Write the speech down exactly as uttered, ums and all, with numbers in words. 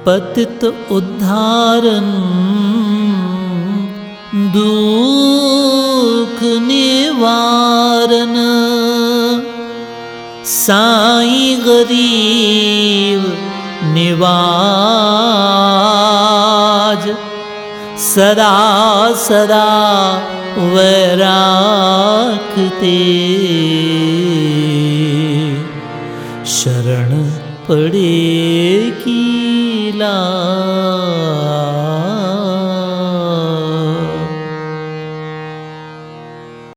पतित उद्धारन दुख निवारन साईं गरीब निवाज सदा सदा वैराखते शरण पड़ेगी लाज।